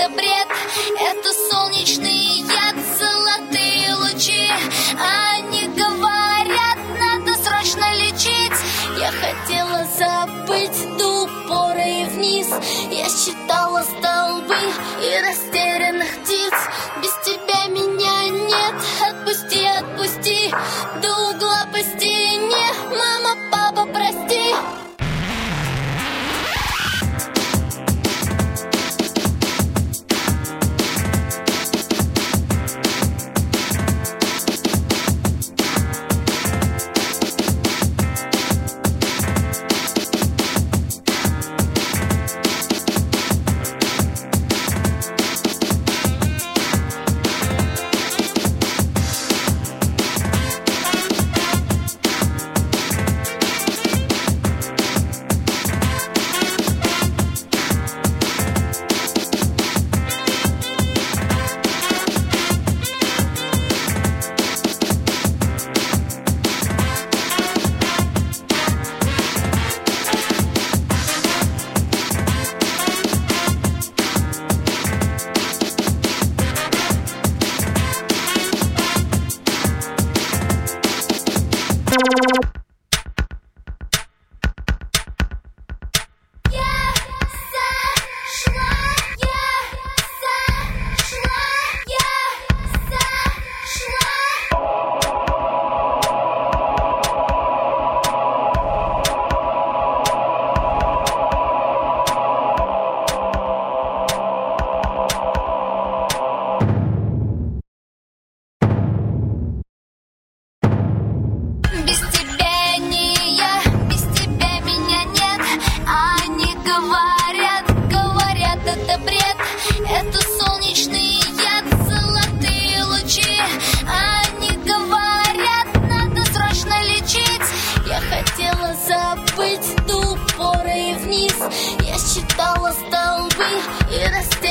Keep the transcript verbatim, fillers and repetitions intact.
это бред, это солнечный яд, золотые лучи. Они говорят, надо срочно лечить. Я хотела забыть до упора и вниз. Я считала столбы и растерянных птиц. Без тебя меня нет, отпусти, отпусти. До угла по стене, мама, папа, прости. Без тебя не я, без тебя меня нет. Они говорят, говорят, это бред, это солнечный яд, золотые лучи. Они говорят, надо срочно лечить. Я хотела забыть до упора и вниз. Я считала столбы и растерянных